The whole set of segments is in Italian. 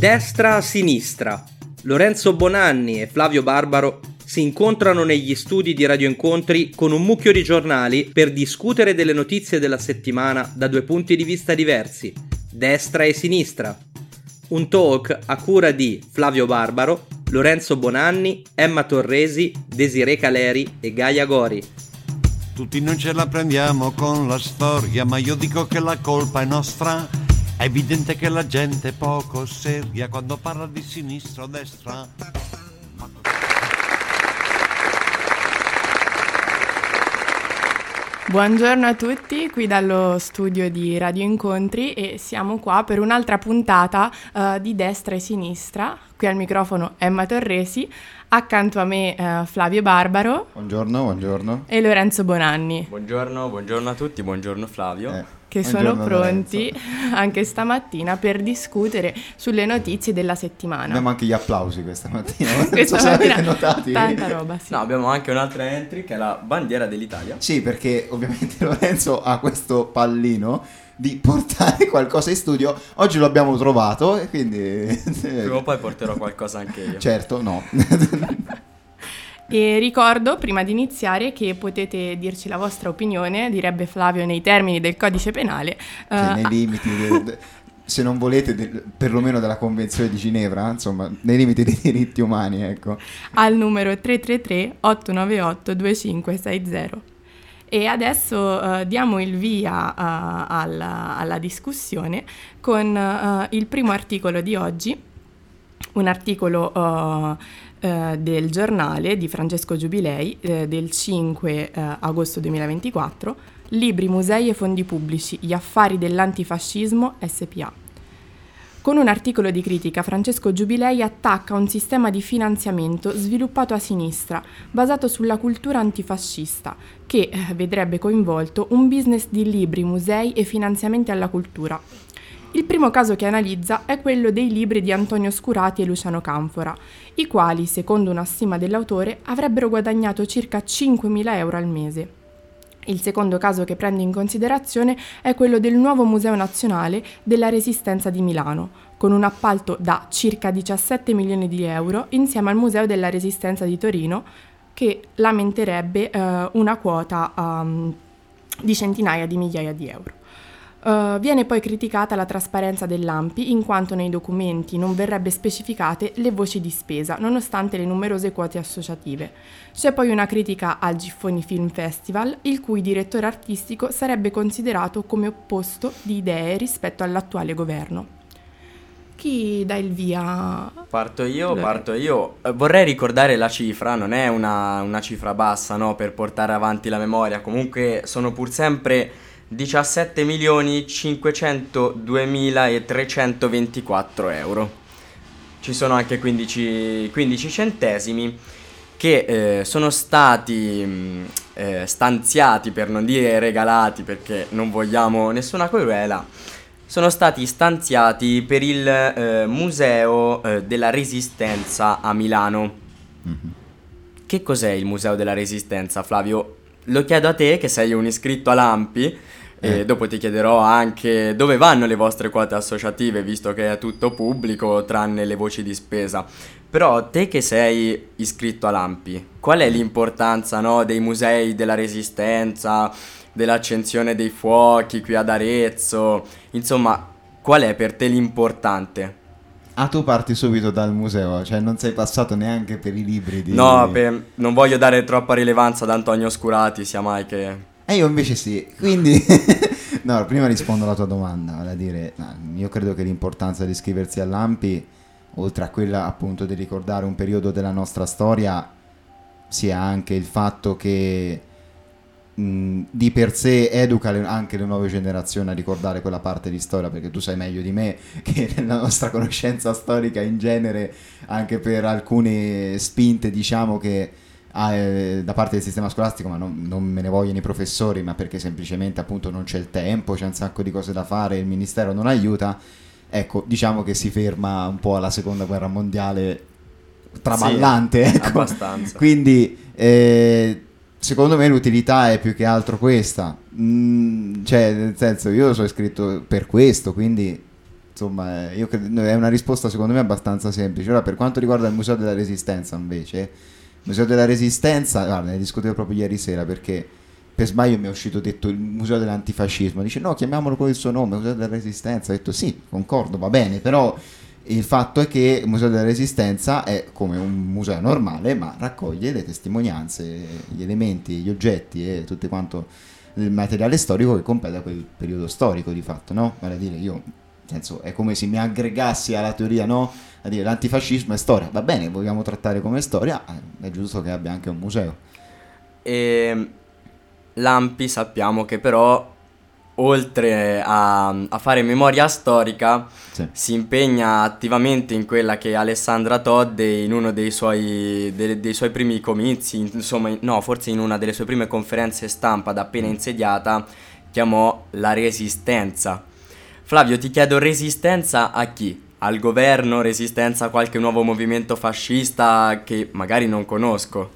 Destra a sinistra. Lorenzo Bonanni e Flavio Barbaro si incontrano negli studi di Radio Incontri con un mucchio di giornali per discutere delle notizie della settimana da due punti di vista diversi, destra e sinistra. Un talk a cura di Flavio Barbaro, Lorenzo Bonanni, Emma Torresi, Desiree Caleri e Gaia Gori. Tutti non ce la prendiamo con la storia, ma io dico che la colpa è nostra. È evidente che la gente è poco seria quando parla di sinistra o destra. Buongiorno a tutti, qui dallo studio di Radio Incontri e siamo qua per un'altra puntata di Destra e Sinistra. Qui al microfono Emma Torresi, accanto a me Flavio Barbaro. Buongiorno. E Lorenzo Bonanni. Buongiorno a tutti, buongiorno Flavio. Che sono pronti anche stamattina per discutere sulle notizie della settimana. Abbiamo anche gli applausi questa mattina. Non so se avete notati. Tanta roba, sì. No, abbiamo anche un'altra entry che è la bandiera dell'Italia. Sì, perché ovviamente Lorenzo ha questo pallino di portare qualcosa in studio. Oggi lo abbiamo trovato e quindi... Prima o poi porterò qualcosa anche io. Certo, no. E ricordo, prima di iniziare, che potete dirci la vostra opinione, direbbe Flavio, nei termini del codice penale. Nei limiti, se non volete, perlomeno della Convenzione di Ginevra, insomma, nei limiti dei diritti umani, ecco. Al numero 333-898-2560. E adesso diamo il via alla discussione con il primo articolo di oggi, un articolo... del giornale di Francesco Giubilei del 5 agosto 2024, Libri, musei e fondi pubblici, gli affari dell'antifascismo SpA. Con un articolo di critica, Francesco Giubilei attacca un sistema di finanziamento sviluppato a sinistra, basato sulla cultura antifascista, che vedrebbe coinvolto un business di libri, musei e finanziamenti alla cultura. Il primo caso che analizza è quello dei libri di Antonio Scurati e Luciano Canfora, i quali, secondo una stima dell'autore, avrebbero guadagnato circa 5.000 euro al mese. Il secondo caso che prende in considerazione è quello del nuovo Museo Nazionale della Resistenza di Milano, con un appalto da circa 17 milioni di euro insieme al Museo della Resistenza di Torino, che lamenterebbe una quota di centinaia di migliaia di euro. Viene poi criticata la trasparenza dell'ANPI in quanto nei documenti non verrebbe specificate le voci di spesa, nonostante le numerose quote associative. C'è poi una critica al Giffoni Film Festival, il cui direttore artistico sarebbe considerato come opposto di idee rispetto all'attuale governo. Chi dà il via? Parto io. Vorrei ricordare la cifra, non è una cifra bassa, no, per portare avanti la memoria, comunque sono pur sempre 17.502.324 euro. Ci sono anche 15 centesimi che sono stati stanziati, per non dire regalati perché non vogliamo nessuna querela, sono stati stanziati per il Museo della Resistenza a Milano. Mm-hmm. Che cos'è il Museo della Resistenza, Flavio? Lo chiedo a te che sei un iscritto all'ANPI. E dopo ti chiederò anche dove vanno le vostre quote associative, visto che è tutto pubblico tranne le voci di spesa. Però te che sei iscritto all'ANPI, qual è l'importanza, no, dei musei della Resistenza, dell'accensione dei fuochi qui ad Arezzo? Insomma, qual è per te l'importante? Ah, tu parti subito dal museo, cioè non sei passato neanche per i libri di... No, non voglio dare troppa rilevanza ad Antonio Scurati, sia mai che... io invece sì, quindi... No, prima rispondo alla tua domanda, vale a dire, io credo che l'importanza di iscriversi all'ANPI, oltre a quella appunto di ricordare un periodo della nostra storia, sia anche il fatto che di per sé educa anche le nuove generazioni a ricordare quella parte di storia, perché tu sai meglio di me che nella nostra conoscenza storica in genere, anche per alcune spinte diciamo che da parte del sistema scolastico, ma non me ne vogliono i professori, ma perché semplicemente appunto non c'è il tempo, c'è un sacco di cose da fare, il ministero non aiuta, ecco, diciamo che si ferma un po' alla seconda guerra mondiale traballante, sì, ecco. Abbastanza. Quindi secondo me l'utilità è più che altro questa, cioè nel senso io sono iscritto per questo, quindi insomma, io credo, è una risposta secondo me abbastanza semplice. Ora, per quanto riguarda il Museo della Resistenza, invece, il Museo della Resistenza, guarda, ne discutevo proprio ieri sera, perché per sbaglio mi è uscito detto il Museo dell'Antifascismo, dice no, chiamiamolo con il suo nome, Museo della Resistenza. Ho detto sì, concordo, va bene, però il fatto è che il Museo della Resistenza è come un museo normale, ma raccoglie le testimonianze, gli elementi, gli oggetti e tutto quanto il materiale storico che compete a quel periodo storico, di fatto, no? Vale a dire, io, nel senso, è come se mi aggregassi alla teoria, no? A dire l'antifascismo è storia, va bene, vogliamo trattare come storia, è giusto che abbia anche un museo. E l'ANPI sappiamo che però, oltre a fare memoria storica, Sì. si impegna attivamente in quella che Alessandra Todde, in uno dei suoi primi comizi, insomma, no, forse in una delle sue prime conferenze stampa da appena insediata, chiamò la resistenza. Flavio, ti chiedo, resistenza a chi? Al governo? Resistenza a qualche nuovo movimento fascista che magari non conosco?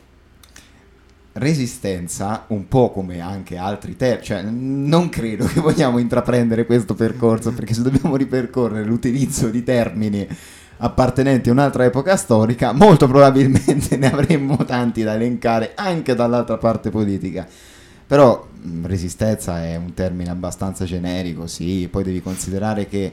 Resistenza, un po' come anche altri termini, cioè non credo che vogliamo intraprendere questo percorso, perché se dobbiamo ripercorrere l'utilizzo di termini appartenenti a un'altra epoca storica, molto probabilmente ne avremmo tanti da elencare anche dall'altra parte politica. Però resistenza è un termine abbastanza generico, sì, poi devi considerare che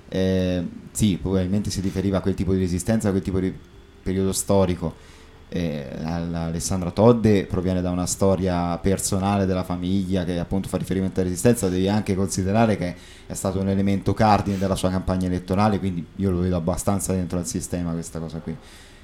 sì, probabilmente si riferiva a quel tipo di resistenza, a quel tipo di periodo storico. Alessandra Todde proviene da una storia personale della famiglia che appunto fa riferimento alla resistenza. Devi anche considerare che è stato un elemento cardine della sua campagna elettorale, quindi io lo vedo abbastanza dentro al sistema questa cosa qui.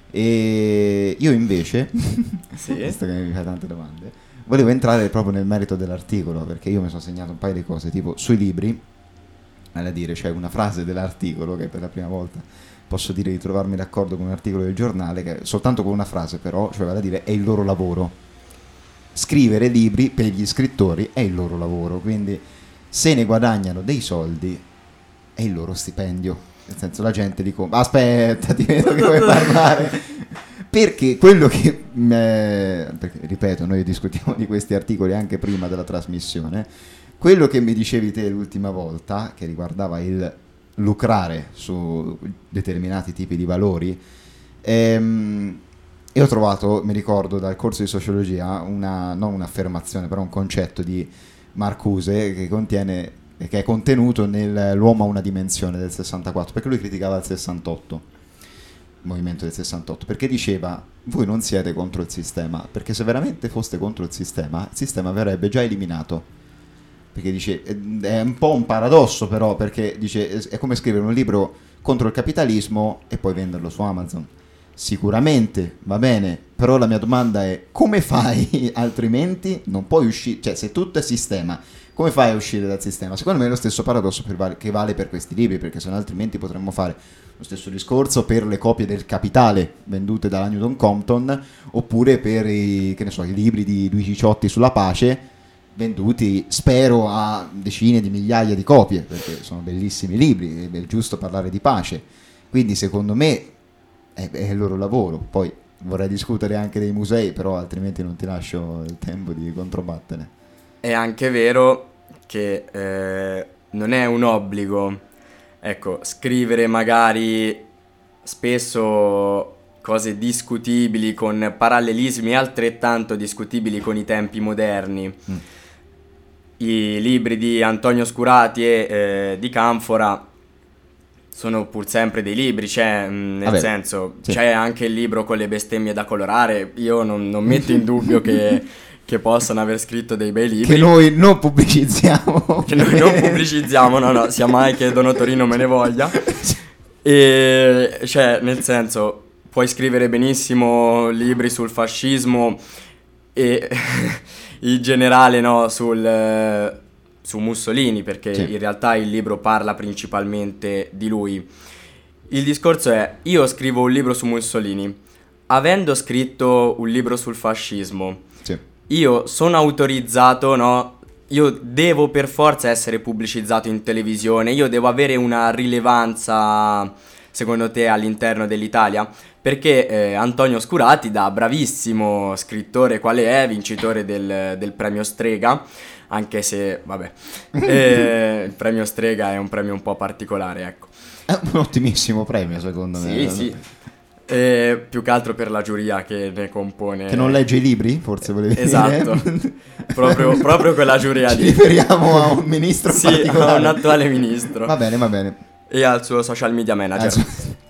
E io invece Sì. visto che mi fai tante domande, volevo entrare proprio nel merito dell'articolo, perché io mi sono segnato un paio di cose, tipo sui libri, vale a dire, c'è una frase dell'articolo che per la prima volta posso dire di trovarmi d'accordo con un articolo del giornale, che soltanto con una frase però, cioè vale a dire, è il loro lavoro. Scrivere libri per gli scrittori è il loro lavoro, quindi se ne guadagnano dei soldi è il loro stipendio. Nel senso, la gente dice aspetta, ti vedo che vuoi parlare. Perché quello che perché, ripeto, noi discutiamo di questi articoli anche prima della trasmissione. Quello che mi dicevi te l'ultima volta, che riguardava il lucrare su determinati tipi di valori, e ho trovato, mi ricordo dal corso di sociologia, non un'affermazione, però un concetto di Marcuse che è contenuto nell'Uomo a una dimensione del 64, perché lui criticava il 68, il movimento del 68, perché diceva: voi non siete contro il sistema, perché se veramente foste contro il sistema verrebbe già eliminato. Perché dice, è un po' un paradosso però, perché dice, è come scrivere un libro contro il capitalismo e poi venderlo su Amazon. Sicuramente va bene, però la mia domanda è: come fai altrimenti? Non puoi uscire, cioè se tutto è sistema, come fai a uscire dal sistema? Secondo me è lo stesso paradosso che vale per questi libri, perché se no altrimenti potremmo fare lo stesso discorso per le copie del Capitale vendute dalla Newton Compton, oppure per i libri di Luigi Ciotti sulla pace, venduti, spero, a decine di migliaia di copie, perché sono bellissimi libri, è giusto parlare di pace. Quindi secondo me è il loro lavoro. Poi vorrei discutere anche dei musei, però altrimenti non ti lascio il tempo di controbattere. È anche vero che non è un obbligo, ecco, scrivere magari spesso cose discutibili, con parallelismi altrettanto discutibili con i tempi moderni. I libri di Antonio Scurati e di Canfora sono pur sempre dei libri, cioè nel senso, sì, c'è anche il libro con le bestemmie da colorare. Io non metto in dubbio che possano aver scritto dei bei libri, che noi non pubblicizziamo, no, sia mai che Dono Torino me ne voglia. E cioè, nel senso, puoi scrivere benissimo libri sul fascismo e in generale, no, su Mussolini, perché sì, in realtà il libro parla principalmente di lui. Il discorso è: io scrivo un libro su Mussolini, avendo scritto un libro sul fascismo, sì, io sono autorizzato, no? Io devo per forza essere pubblicizzato in televisione, io devo avere una rilevanza, secondo te, all'interno dell'Italia? Perché Antonio Scurati, da bravissimo scrittore quale è, vincitore del premio Strega, anche se, vabbè, il premio Strega è un premio un po' particolare, ecco. È un ottimissimo premio, secondo me. Sì. Più che altro per la giuria che ne compone. Che non legge i libri, forse volevi dire. Esatto, proprio quella giuria Ci lì. riferiamo a un ministro Sì, particolare. a un attuale ministro. Va bene. E al suo social media manager.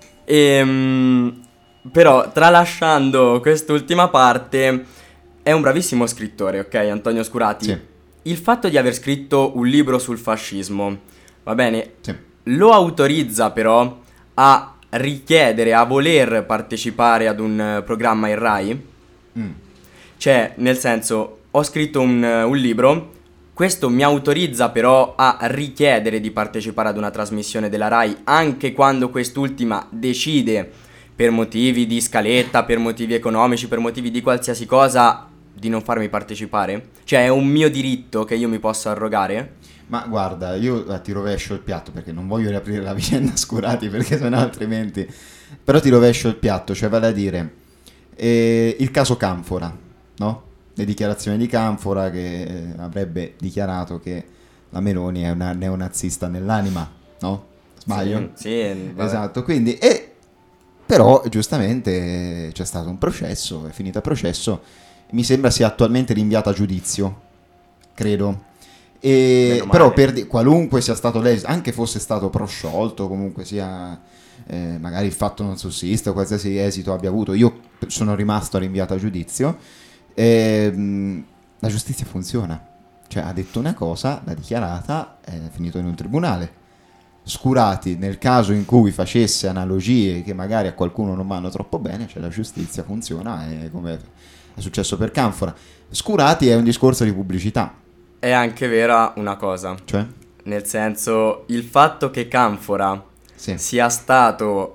Però, tralasciando quest'ultima parte, è un bravissimo scrittore, ok, Antonio Scurati? Sì. Il fatto di aver scritto un libro sul fascismo, va bene, Sì. lo autorizza però a richiedere, a voler partecipare ad un programma in Rai? Cioè, nel senso, ho scritto un libro, questo mi autorizza però a richiedere di partecipare ad una trasmissione della Rai, anche quando quest'ultima decide, per motivi di scaletta, per motivi economici, per motivi di qualsiasi cosa, di non farmi partecipare? Cioè, è un mio diritto che io mi posso arrogare? Ma guarda, io ti rovescio il piatto, perché non voglio riaprire la vicenda Scurati, perché sennò altrimenti... Però ti rovescio il piatto, cioè vale a dire, il caso Canfora, no? Le dichiarazioni di Canfora che avrebbe dichiarato che la Meloni è una neonazista nell'anima, no? Sbaglio? Sì, vabbè. Esatto, quindi... Però giustamente c'è stato un processo, è finito il processo, mi sembra sia attualmente rinviata a giudizio, credo. Però qualunque sia stato l'esito, anche fosse stato prosciolto, comunque sia magari il fatto non sussiste o qualsiasi esito abbia avuto, io sono rimasto rinviato a giudizio. La giustizia funziona, cioè ha detto una cosa, l'ha dichiarata, è finito in un tribunale. Scurati, nel caso in cui facesse analogie che magari a qualcuno non vanno troppo bene, cioè la giustizia funziona, come è successo per Canfora. Scurati è un discorso di pubblicità. È anche vera una cosa, Cioè? nel senso, il fatto che Canfora Sì. sia stato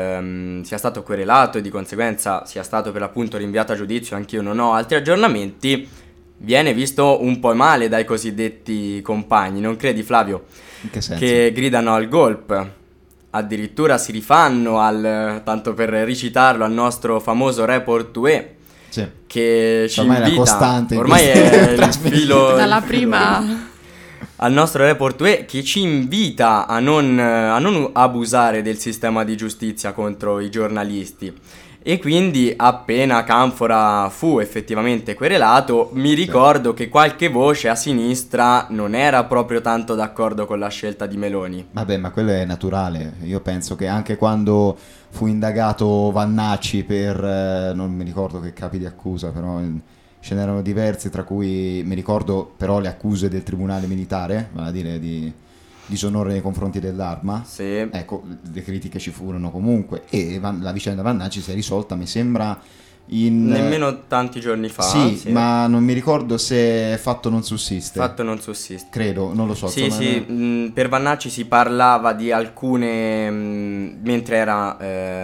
querelato e di conseguenza sia stato per l'appunto rinviato a giudizio, anch'io non ho altri aggiornamenti, viene visto un po' male dai cosiddetti compagni, non credi, Flavio? In che senso? Che gridano al golpe, addirittura si rifanno tanto per ricitarlo, al nostro famoso Report UE, Sì. che ci Ormai è la invita, costante in ormai queste è il trasmissioni. filo Dalla prima... al nostro Report UE, che ci invita a non abusare del sistema di giustizia contro i giornalisti. E quindi appena Canfora fu effettivamente querelato, mi ricordo che qualche voce a sinistra non era proprio tanto d'accordo con la scelta di Meloni. Vabbè, ma quello è naturale. Io penso che anche quando fu indagato Vannacci per non mi ricordo che capi di accusa, però ce n'erano diversi, tra cui mi ricordo però le accuse del tribunale militare, vale a dire di disonore nei confronti dell'arma. Sì. Ecco, le critiche ci furono comunque e la vicenda Vannacci si è risolta, mi sembra, in... Nemmeno tanti giorni fa. Sì, ma non mi ricordo se fatto non sussiste. Fatto non sussiste. Credo, non lo so. Sì, insomma, sì, per Vannacci si parlava di alcune, mentre era,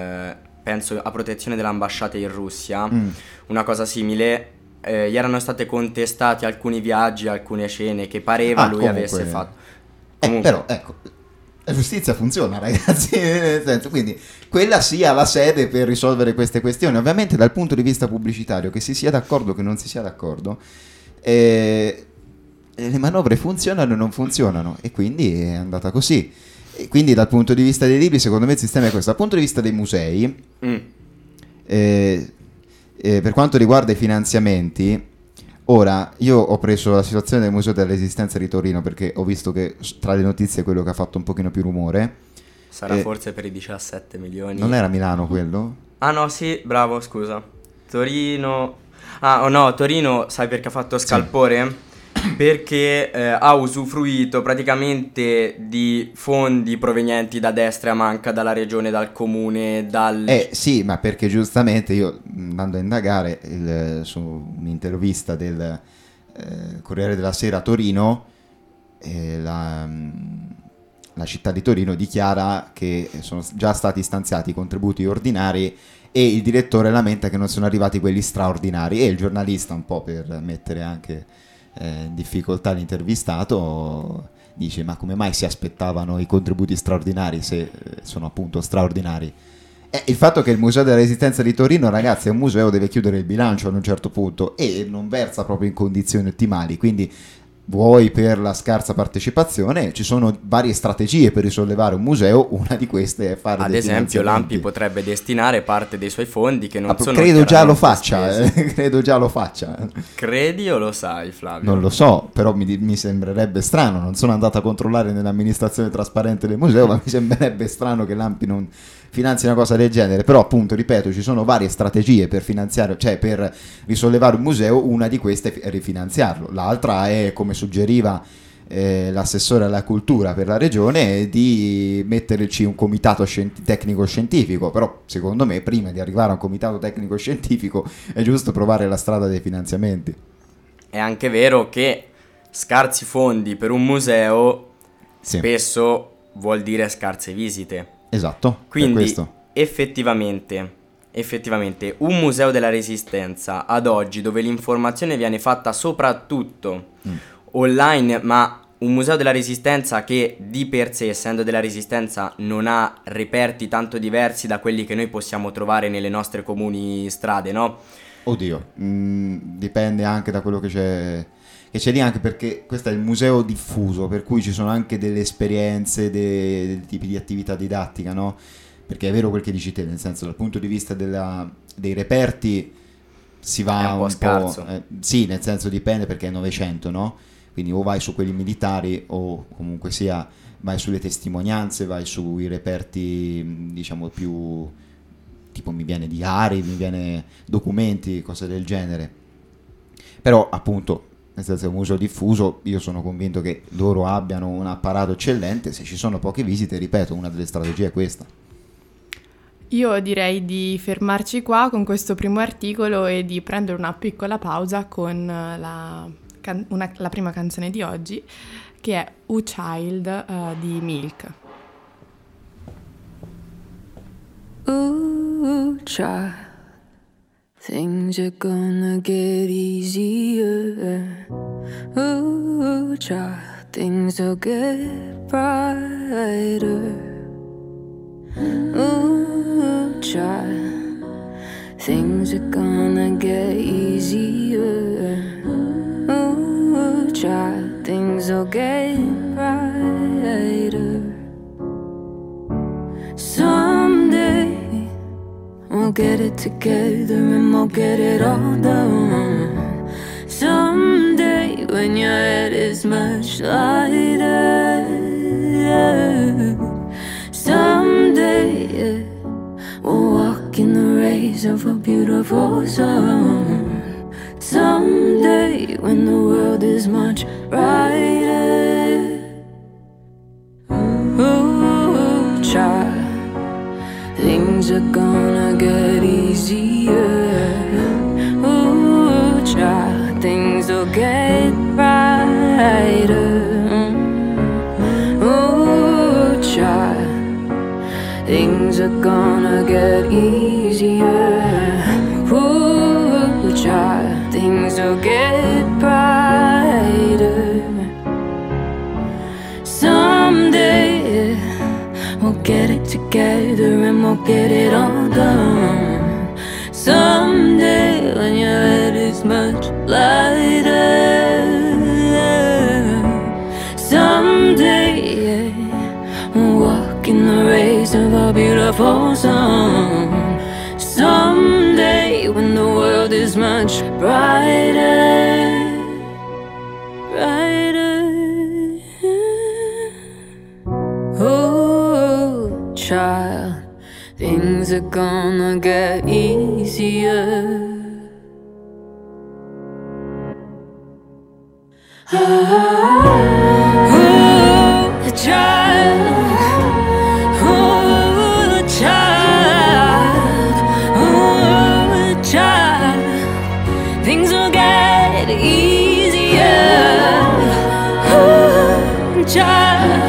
penso, a protezione dell'ambasciata in Russia, una cosa simile, gli erano state contestati alcuni viaggi, alcune scene che pareva lui comunque avesse fatto. Però, ecco, la giustizia funziona, ragazzi, nel senso, quindi quella sia la sede per risolvere queste questioni. Ovviamente dal punto di vista pubblicitario, che si sia d'accordo o che non si sia d'accordo, le manovre funzionano e non funzionano, e quindi è andata così. E quindi dal punto di vista dei libri, secondo me il sistema è questo. Dal punto di vista dei musei, per quanto riguarda i finanziamenti, ora io ho preso la situazione del Museo della Resistenza di Torino, perché ho visto che tra le notizie è quello che ha fatto un pochino più rumore. Sarà forse per i 17 milioni. Non era Milano quello? Ah no, sì, bravo, scusa. Torino... Ah, oh no, Torino, sai perché ha fatto scalpore? Perché ha usufruito praticamente di fondi provenienti da destra e a manca, dalla regione, dal comune, Sì, ma perché giustamente io, andando a indagare su un'intervista del Corriere della Sera a Torino, la città di Torino dichiara che sono già stati stanziati i contributi ordinari e il direttore lamenta che non sono arrivati quelli straordinari, e il giornalista, un po' per mettere anche in difficoltà l'intervistato, dice: ma come mai si aspettavano i contributi straordinari se sono appunto straordinari? Il fatto che il Museo della Resistenza di Torino, ragazzi, è un museo, deve chiudere il bilancio ad un certo punto e non versa proprio in condizioni ottimali, quindi vuoi per la scarsa partecipazione. Ci sono varie strategie per risollevare un museo, una di queste è fare ad dei esempio finanziamenti. l'ANPI potrebbe destinare parte dei suoi fondi che non sono credo già lo chiaramente faccia, credo già lo faccia. Credi o lo sai, Flavio? Non lo so, però mi sembrerebbe strano, non sono andato a controllare nell'amministrazione trasparente del museo, ma mi sembrerebbe strano che l'ANPI non finanzi una cosa del genere. Però appunto, ripeto, ci sono varie strategie per finanziare, cioè per risollevare un museo. Una di queste è rifinanziarlo, l'altra è, come suggeriva l'assessore alla cultura per la regione, di metterci un comitato tecnico-scientifico. Però secondo me prima di arrivare a un comitato tecnico-scientifico è giusto provare la strada dei finanziamenti. È anche vero che scarsi fondi per un museo spesso vuol dire scarse visite. Esatto, quindi per questo. effettivamente un museo della Resistenza ad oggi, dove l'informazione viene fatta soprattutto online, ma un museo della Resistenza che di per sé, essendo della Resistenza, non ha reperti tanto diversi da quelli che noi possiamo trovare nelle nostre comuni strade, no? Oddio, dipende anche da quello che c'è lì, anche perché questo è il museo diffuso, per cui ci sono anche delle esperienze, dei tipi di attività didattica, no? Perché è vero quel che dici te, nel senso, dal punto di vista dei reperti si va un po' scarso. Sì, nel senso dipende, perché è Novecento, no? Quindi o vai su quelli militari o comunque sia vai sulle testimonianze, vai sui reperti diciamo più tipo, mi viene diari, mi viene documenti, cose del genere. Però appunto, nel senso, è un museo diffuso, io sono convinto che loro abbiano un apparato eccellente. Se ci sono poche visite, ripeto, una delle strategie è questa. Io direi di fermarci qua con questo primo articolo e di prendere una piccola pausa con la prima canzone di oggi, che è "O Child" di Milk. Ooh, child, things are gonna get easier. Ooh, child, things will get brighter. Ooh, child, things are gonna get easier. Ooh, child, things will get brighter. Someday we'll get it together and we'll get it all done. Someday when your head is much lighter. Someday we'll walk in the rays of a beautiful sun. Someday when the world is much brighter. Ooh, child, things are gonna get easier. Ooh, child, things will get brighter. Ooh, child, things are gonna get easier. Ooh, child, things will get brighter. Someday we'll get it together and we'll get it all done. Someday when your head is much lighter. Someday we'll walk in the rays of a beautiful sun. Someday when the world is much brighter. Oh, child, things are gonna get easier. Oh, child, oh, child, oh, child, things will get easier. Oh, child.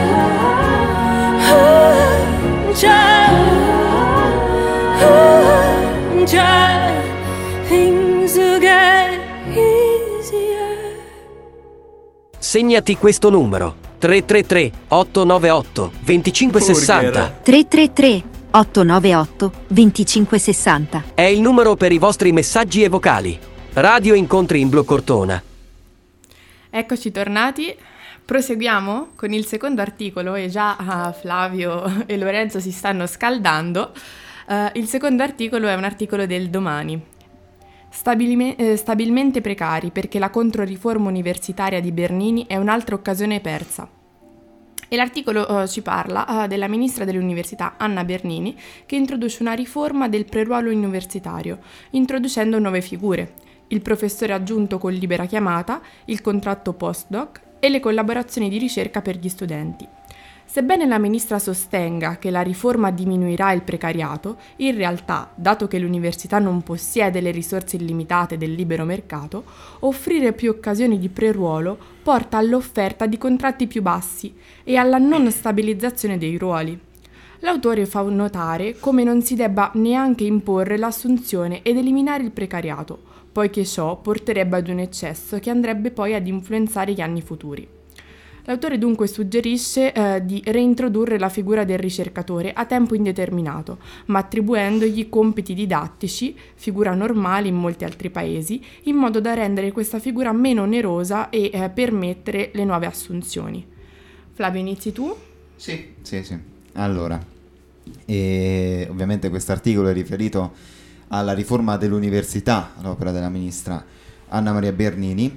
Child, things will get easier. Segnati questo numero: 333 898 2560. 333 898 2560. È il numero per i vostri messaggi e vocali. Radio Incontri in Blu Cortona. Eccoci tornati. Proseguiamo con il secondo articolo e già Flavio e Lorenzo si stanno scaldando. Il secondo articolo è un articolo del Domani. Stabilmente precari perché la controriforma universitaria di Bernini è un'altra occasione persa. E l'articolo ci parla della ministra dell'università Anna Bernini, che introduce una riforma del preruolo universitario, introducendo nuove figure: il professore aggiunto con libera chiamata, il contratto postdoc e le collaborazioni di ricerca per gli studenti. Sebbene la ministra sostenga che la riforma diminuirà il precariato, in realtà, dato che l'università non possiede le risorse illimitate del libero mercato, offrire più occasioni di preruolo porta all'offerta di contratti più bassi e alla non stabilizzazione dei ruoli. L'autore fa notare come non si debba neanche imporre l'assunzione ed eliminare il precariato, poiché ciò porterebbe ad un eccesso che andrebbe poi ad influenzare gli anni futuri. L'autore dunque suggerisce di reintrodurre la figura del ricercatore a tempo indeterminato, ma attribuendogli compiti didattici, figura normale in molti altri paesi, in modo da rendere questa figura meno onerosa e permettere le nuove assunzioni. Flavio, inizi tu? Sì. Allora, ovviamente questo articolo è riferito alla riforma dell'università, l'opera della ministra Anna Maria Bernini,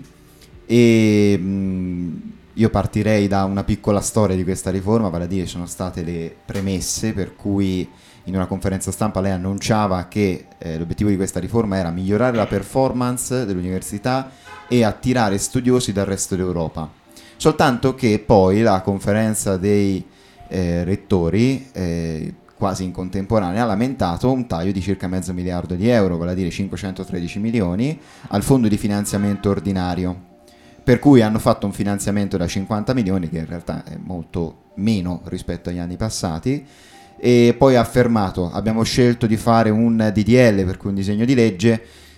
e io partirei da una piccola storia di questa riforma, vale a dire sono state le premesse per cui in una conferenza stampa lei annunciava che l'obiettivo di questa riforma era migliorare la performance dell'università e attirare studiosi dal resto d'Europa. Soltanto che poi la conferenza dei rettori quasi in contemporanea ha lamentato un taglio di circa $500 miliardi, vale a dire 513 milioni, al fondo di finanziamento ordinario. Per cui hanno fatto un finanziamento da 50 milioni, che in realtà è molto meno rispetto agli anni passati, e poi ha affermato: abbiamo scelto di fare un DDL, per cui un disegno di legge,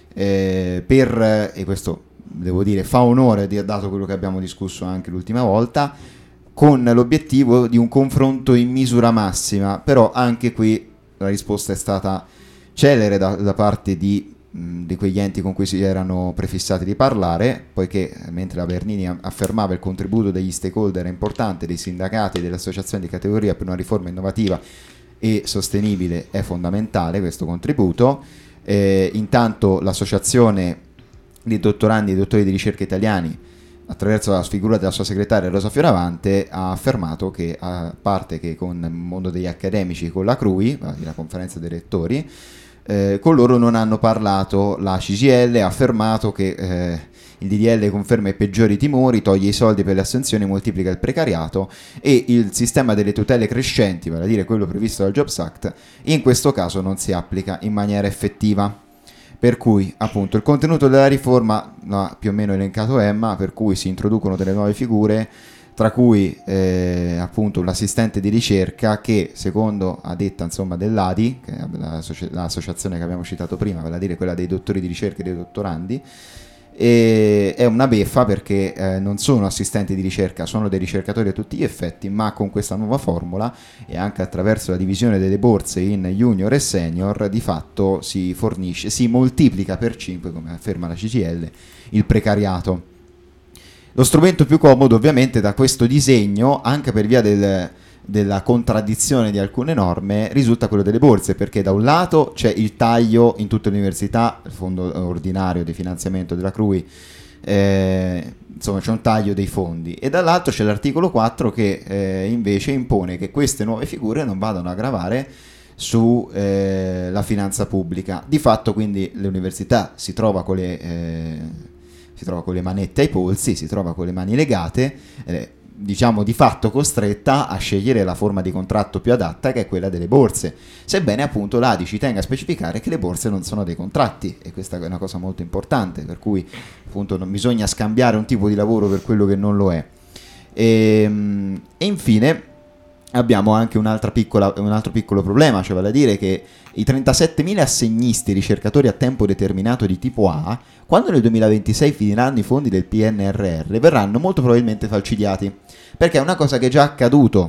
e questo devo dire fa onore, dato quello che abbiamo discusso anche l'ultima volta, con l'obiettivo di un confronto in misura massima. Però anche qui la risposta è stata celere da parte di quegli enti con cui si erano prefissati di parlare, poiché mentre la Bernini affermava il contributo degli stakeholder è importante, dei sindacati e delle associazioni di categoria per una riforma innovativa e sostenibile è fondamentale questo contributo, intanto l'associazione dei dottorandi e dottori di ricerca italiani, attraverso la figura della sua segretaria Rosa Fioravante, ha affermato che, a parte che con il mondo degli accademici, con la CRUI, la conferenza dei rettori, con loro non hanno parlato. La CGIL ha affermato che il DDL conferma i peggiori timori, toglie i soldi per le assunzioni, moltiplica il precariato, e il sistema delle tutele crescenti, vale a dire quello previsto dal Jobs Act, in questo caso non si applica in maniera effettiva. Per cui appunto il contenuto della riforma più o meno elencato Emma, per cui si introducono delle nuove figure, tra cui appunto l'assistente di ricerca, che secondo a detta insomma dell'ADI, che è l'associazione che abbiamo citato prima, vale a dire quella dei dottori di ricerca e dei dottorandi, è una beffa, perché non sono assistenti di ricerca, sono dei ricercatori a tutti gli effetti, ma con questa nuova formula e anche attraverso la divisione delle borse in junior e senior di fatto si moltiplica per 5, come afferma la CGIL, il precariato. Lo strumento più comodo ovviamente da questo disegno, anche per via della contraddizione di alcune norme, risulta quello delle borse, perché da un lato c'è il taglio in tutte le università, il fondo ordinario di finanziamento della CRUI, insomma c'è un taglio dei fondi, e dall'altro c'è l'articolo 4 che invece impone che queste nuove figure non vadano a gravare su la finanza pubblica. Di fatto quindi l'università si trova con le manette ai polsi, si trova con le mani legate, diciamo di fatto costretta a scegliere la forma di contratto più adatta, che è quella delle borse, sebbene appunto l'ADI ci tenga a specificare che le borse non sono dei contratti, e questa è una cosa molto importante, per cui appunto non bisogna scambiare un tipo di lavoro per quello che non lo è. E infine abbiamo anche un altro piccolo problema, cioè vale a dire che i 37.000 assegnisti ricercatori a tempo determinato di tipo A, quando nel 2026 finiranno i fondi del PNRR, verranno molto probabilmente falcidiati, perché è una cosa che è già accaduta,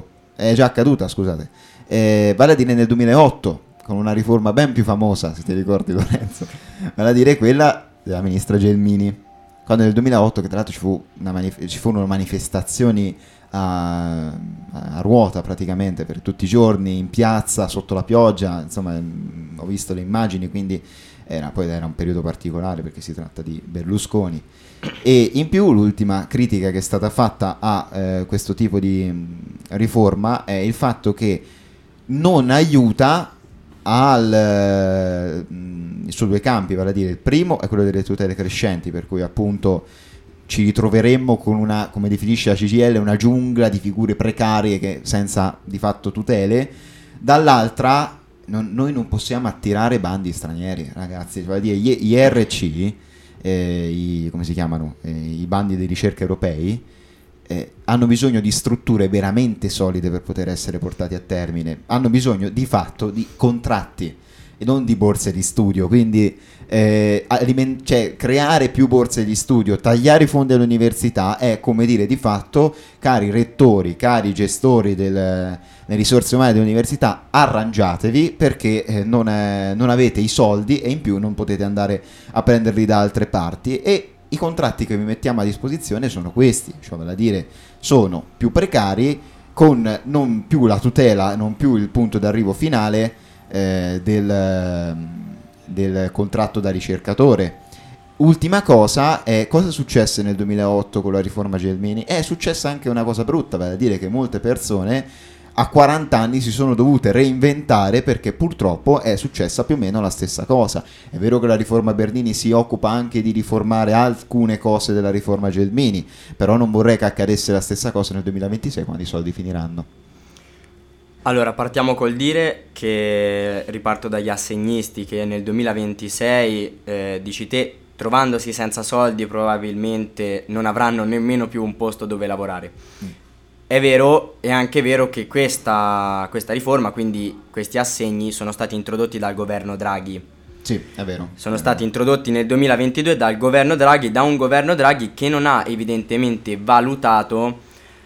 vale a dire nel 2008, con una riforma ben più famosa, se ti ricordi Lorenzo, vale a dire quella della ministra Gelmini, quando nel 2008, che tra l'altro ci furono manifestazioni a ruota praticamente per tutti i giorni, in piazza, sotto la pioggia, insomma ho visto le immagini, quindi era un periodo particolare perché si tratta di Berlusconi. E in più l'ultima critica che è stata fatta a questo tipo di riforma è il fatto che non aiuta su due campi, vale a dire il primo è quello delle tutele crescenti, per cui appunto ci ritroveremmo con una, come definisce la CGIL, una giungla di figure precarie che senza di fatto tutele. Dall'altra noi non possiamo attirare bandi stranieri, ragazzi, vale a dire gli IRC, come si chiamano, i bandi di ricerca europei, hanno bisogno di strutture veramente solide per poter essere portati a termine, hanno bisogno di fatto di contratti e non di borse di studio, quindi creare più borse di studio, tagliare i fondi all'università è come dire di fatto: cari rettori, cari gestori delle risorse umane dell'università, arrangiatevi perché non avete i soldi e in più non potete andare a prenderli da altre parti, e i contratti che vi mettiamo a disposizione sono questi, cioè vale a dire sono più precari, con non più la tutela, non più il punto d'arrivo finale del contratto da ricercatore. Ultima cosa è cosa successe nel 2008 con la riforma Gelmini. È successa anche una cosa brutta, vale a dire che molte persone a 40 anni si sono dovute reinventare, perché purtroppo è successa più o meno la stessa cosa. È vero che la riforma Bernini si occupa anche di riformare alcune cose della riforma Gelmini, però non vorrei che accadesse la stessa cosa nel 2026 quando i soldi finiranno. Allora, partiamo col dire che riparto dagli assegnisti, che nel 2026, dici te, trovandosi senza soldi probabilmente non avranno nemmeno più un posto dove lavorare. È vero, è anche vero che questa riforma, quindi questi assegni, sono stati introdotti dal governo Draghi. Sì, è vero. Sono stati introdotti nel 2022 dal governo Draghi, da un governo Draghi che non ha evidentemente valutato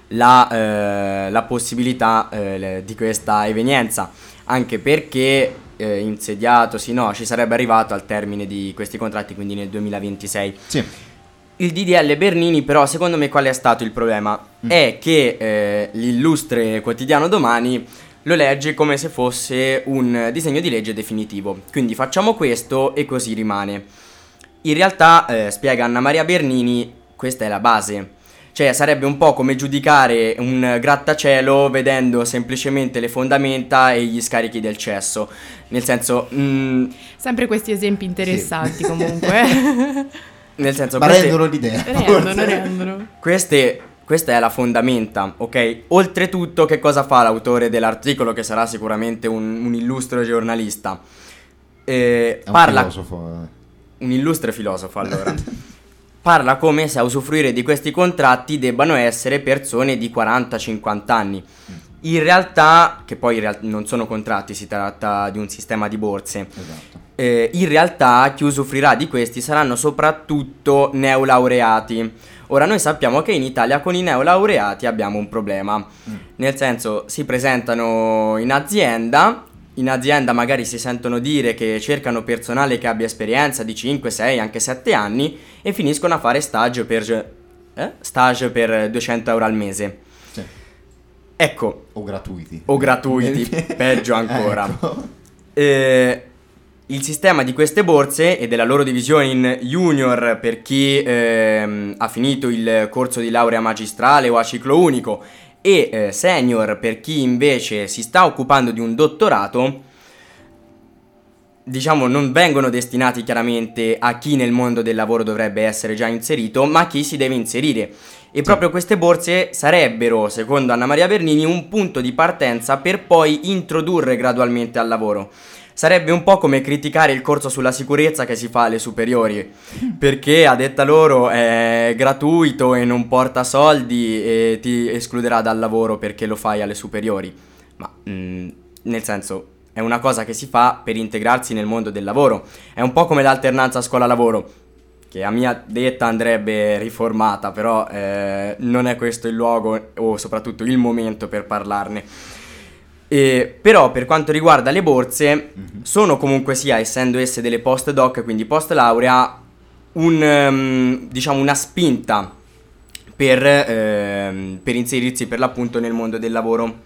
la possibilità di questa evenienza, anche perché insediatosi ci sarebbe arrivato al termine di questi contratti, quindi nel 2026. Sì. Il DDL Bernini, però, secondo me qual è stato il problema? È che l'illustre quotidiano Domani lo legge come se fosse un disegno di legge definitivo, quindi facciamo questo e così rimane. In realtà, spiega Anna Maria Bernini, questa è la base. Cioè sarebbe un po' come giudicare un grattacielo vedendo semplicemente le fondamenta e gli scarichi del cesso. Nel senso... sempre questi esempi interessanti, sì. Comunque. Nel senso... Ma rendono l'idea. Rendono. Questa è la fondamenta, ok? Oltretutto, che cosa fa l'autore dell'articolo, che sarà sicuramente un illustre giornalista? Parla... filosofo. Un illustre filosofo, allora. Parla come se a usufruire di questi contratti debbano essere persone di 40-50 anni. In realtà, che poi non sono contratti, si tratta di un sistema di borse. Esatto. In realtà chi usufruirà di questi saranno soprattutto neolaureati. Ora, noi sappiamo che in Italia con i neolaureati abbiamo un problema. Nel senso, si presentano in azienda magari si sentono dire che cercano personale che abbia esperienza di 5, 6, anche 7 anni e finiscono a fare stage per 200 euro al mese. Sì. Ecco. O gratuiti, peggio ancora. Ecco. Il sistema di queste borse e della loro divisione in junior per chi ha finito il corso di laurea magistrale o a ciclo unico e senior per chi invece si sta occupando di un dottorato, diciamo, non vengono destinati chiaramente a chi nel mondo del lavoro dovrebbe essere già inserito, ma a chi si deve inserire. E proprio queste borse sarebbero, secondo Anna Maria Bernini, un punto di partenza per poi introdurre gradualmente al lavoro. Sarebbe un po' come criticare il corso sulla sicurezza che si fa alle superiori, perché a detta loro è gratuito e non porta soldi e ti escluderà dal lavoro perché lo fai alle superiori. Ma nel senso, è una cosa che si fa per integrarsi nel mondo del lavoro. È un po' come l'alternanza scuola-lavoro, che a mia detta andrebbe riformata, però non è questo il luogo o soprattutto il momento per parlarne. Però per quanto riguarda le borse, sono comunque sia, essendo esse delle post doc, quindi post laurea, una spinta per inserirsi per l'appunto nel mondo del lavoro.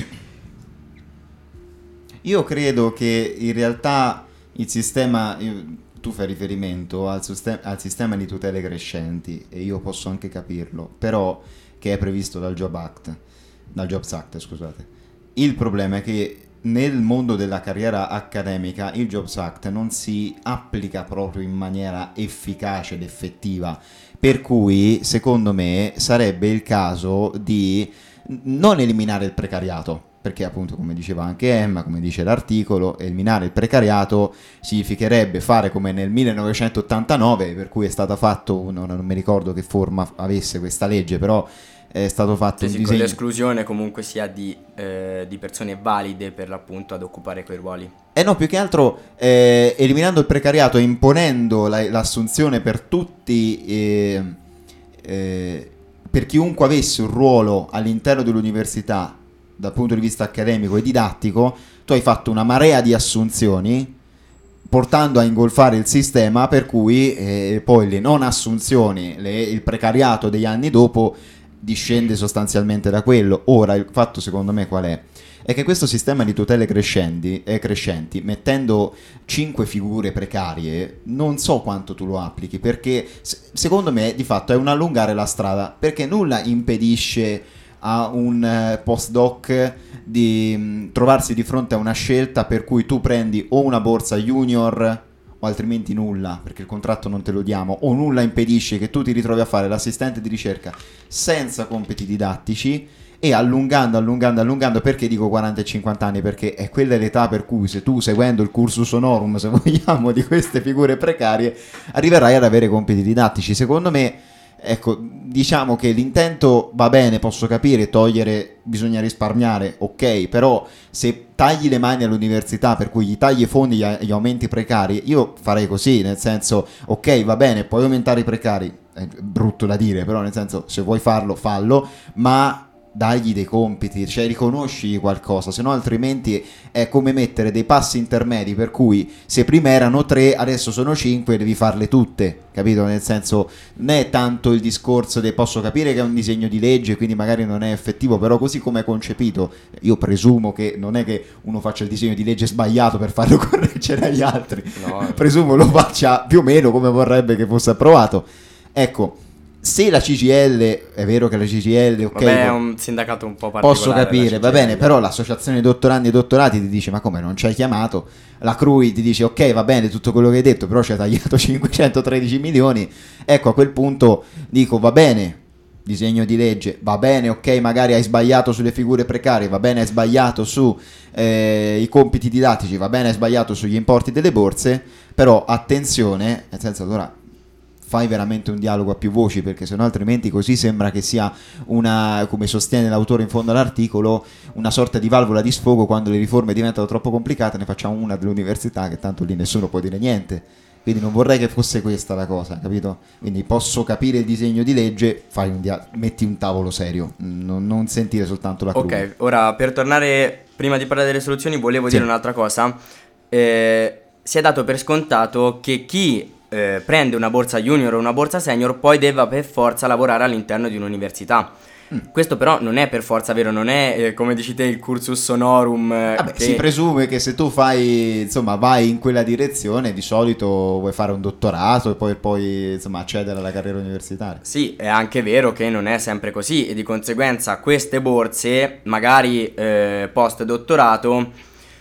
Io credo che in realtà il sistema, tu fai riferimento al sistema di tutele crescenti, e io posso anche capirlo, però che è previsto dal Jobs Act, scusate. Il problema è che nel mondo della carriera accademica il Jobs Act non si applica proprio in maniera efficace ed effettiva, per cui secondo me sarebbe il caso di non eliminare il precariato, perché appunto, come diceva anche Emma, come dice l'articolo, eliminare il precariato significherebbe fare come nel 1989, per cui è stato fatto, non mi ricordo che forma avesse questa legge, però è stato fatto un disegno. L'esclusione comunque sia di persone valide per l'appunto ad occupare quei ruoli. No, più che altro eliminando il precariato e imponendo l'assunzione per tutti, per chiunque avesse un ruolo all'interno dell'università dal punto di vista accademico e didattico. Tu hai fatto una marea di assunzioni portando a ingolfare il sistema, per cui poi le non assunzioni, il precariato degli anni dopo discende sostanzialmente da quello. Ora il fatto secondo me qual è? È che questo sistema di tutele crescenti, mettendo 5 figure precarie, non so quanto tu lo applichi, perché secondo me di fatto è un allungare la strada, perché nulla impedisce a un postdoc di trovarsi di fronte a una scelta per cui tu prendi o una borsa junior o altrimenti nulla, perché il contratto non te lo diamo, o nulla impedisce che tu ti ritrovi a fare l'assistente di ricerca senza compiti didattici, e allungando, perché dico 40 e 50 anni? Perché è quella l'età per cui, se tu seguendo il cursus honorum, se vogliamo, di queste figure precarie, arriverai ad avere compiti didattici. Secondo me, ecco, diciamo che l'intento va bene, posso capire, togliere, bisogna risparmiare, ok, però se tagli le mani all'università, per cui gli tagli i fondi, gli aumenti precari, io farei così, nel senso, ok, va bene, puoi aumentare i precari, è brutto da dire, però nel senso, se vuoi farlo, fallo, ma dagli dei compiti, cioè riconosci qualcosa, se no altrimenti è come mettere dei passi intermedi, per cui se prima erano 3 adesso sono 5 e devi farle tutte, capito? Nel senso, non è tanto il discorso posso capire che è un disegno di legge, quindi magari non è effettivo, però così come è concepito, io presumo che non è che uno faccia il disegno di legge sbagliato per farlo correggere agli altri, no. Presumo lo faccia più o meno come vorrebbe che fosse approvato. Ecco, se la CGIL, è vero che la CGIL, ok, vabbè, è un sindacato un po' particolare, posso capire, va bene, però l'associazione dottorandi e dottorati ti dice ma come non ci hai chiamato? La CRUI ti dice ok, va bene tutto quello che hai detto, però ci hai tagliato 513 milioni. Ecco, a quel punto dico va bene, disegno di legge, va bene, ok, magari hai sbagliato sulle figure precarie, va bene, hai sbagliato su i compiti didattici, va bene, hai sbagliato sugli importi delle borse, però attenzione, nel senso, allora fai veramente un dialogo a più voci, perché sennò altrimenti così sembra che sia una, come sostiene l'autore in fondo all'articolo, una sorta di valvola di sfogo. Quando le riforme diventano troppo complicate ne facciamo una dell'università, che tanto lì nessuno può dire niente. Quindi non vorrei che fosse questa la cosa, capito? Quindi posso capire il disegno di legge, metti un tavolo serio, non sentire soltanto la cruda. Ok, ora per tornare, prima di parlare delle soluzioni, volevo dire un'altra cosa. Si è dato per scontato che chi prende una borsa junior o una borsa senior poi debba per forza lavorare all'interno di un'università. Questo però non è per forza vero, non è come dici te il cursus honorum. Si presume che se tu fai, insomma, vai in quella direzione, di solito vuoi fare un dottorato e poi insomma accedere alla carriera universitaria. Sì, è anche vero che non è sempre così, e di conseguenza queste borse magari post dottorato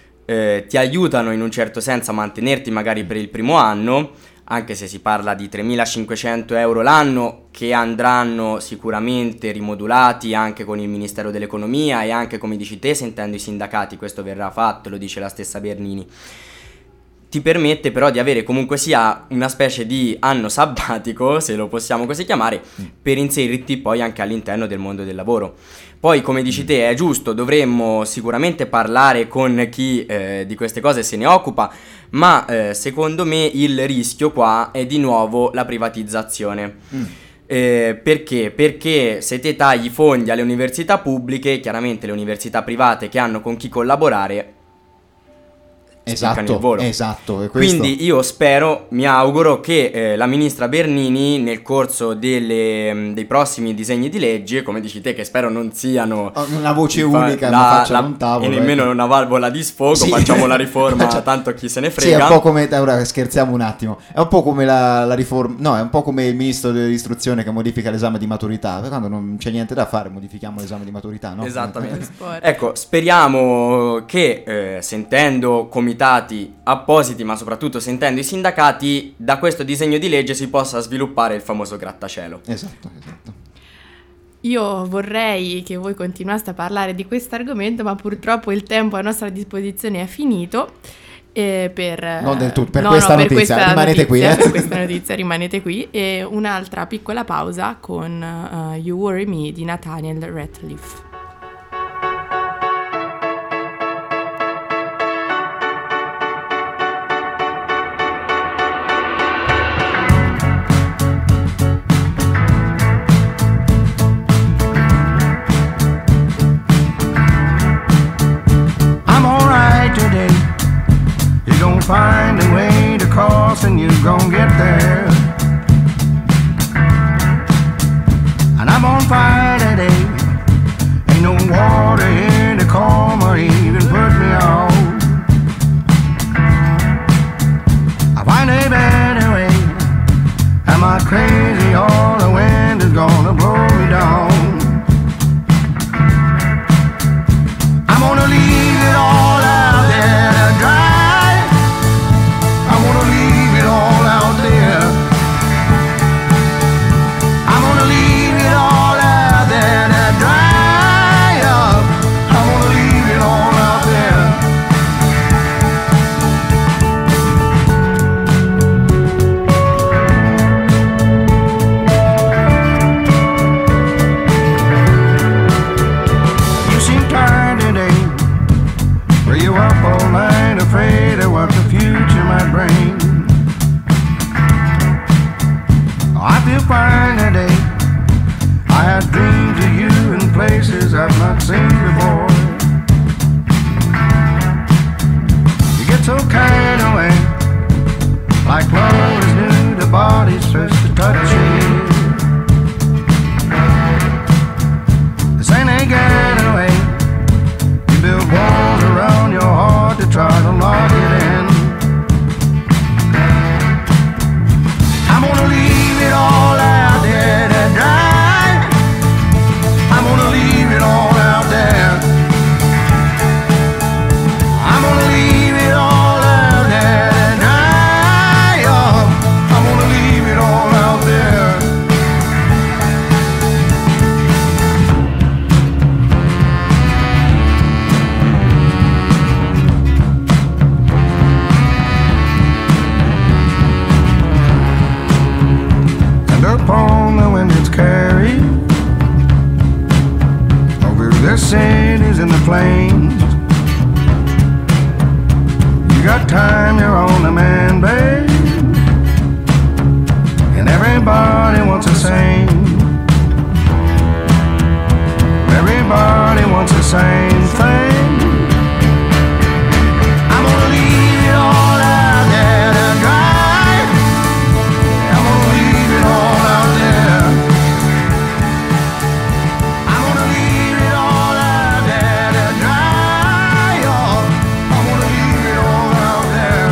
ti aiutano in un certo senso a mantenerti magari per il primo anno, anche se si parla di 3.500 euro l'anno, che andranno sicuramente rimodulati anche con il Ministero dell'Economia e anche, come dici te, sentendo i sindacati, questo verrà fatto, lo dice la stessa Bernini. Ti permette però di avere comunque sia una specie di anno sabbatico, se lo possiamo così chiamare, per inserirti poi anche all'interno del mondo del lavoro. Poi, come dici te, è giusto, dovremmo sicuramente parlare con chi di queste cose se ne occupa, ma secondo me il rischio qua è di nuovo la privatizzazione. Perché? Perché se te tagli fondi alle università pubbliche, chiaramente le università private che hanno con chi collaborare spiccano il volo. Esatto. Quindi io spero, mi auguro che la ministra Bernini nel corso dei prossimi disegni di legge, come dici te, che spero non siano una voce unica, ma facciano un tavolo e nemmeno una valvola di sfogo, facciamo la riforma, tanto chi se ne frega. Sì, è un po' come, ora scherziamo un attimo, è un po' come la riforma, no, è un po' come il ministro dell'istruzione che modifica l'esame di maturità, quando non c'è niente da fare modifichiamo l'esame di maturità, no? Esattamente. Ecco, speriamo che sentendo comitati appositi, ma soprattutto sentendo i sindacati, da questo disegno di legge si possa sviluppare il famoso grattacielo. Esatto. Io vorrei che voi continuaste a parlare di questo argomento, ma purtroppo il tempo a nostra disposizione è finito. Non del tutto, per questa notizia rimanete qui. Per questa notizia rimanete qui. E un'altra piccola pausa con You Worry Me di Nathaniel Rateliff. Find a way to cross and you're gonna get there. And I'm on fire today. Ain't no water here to calm or even put me out. I find a better way. Am I crazy or the wind is gonna blow me down? I'm gonna leave it all out there to dry. Afraid of what the future might bring. I feel fine today. I had dreams of you in places I've not seen before. You get so carried away, like love is new, the body's first to touch you. This ain't a getaway. You build walls around your heart to try to lock it in. I'm gonna leave it all out there to dry. I'm gonna leave it all out there. I'm gonna leave it all out there to dry. I'm gonna leave it all out there. Upon the wind it's carried over the cities and the plains. You got time, you're on the man, babe, and everybody wants the same. Everybody wants the same thing. I'm gonna leave it all out there to dry. I'm gonna leave it all out there. I'm gonna leave it all out there to dry. I'm gonna leave it all out there.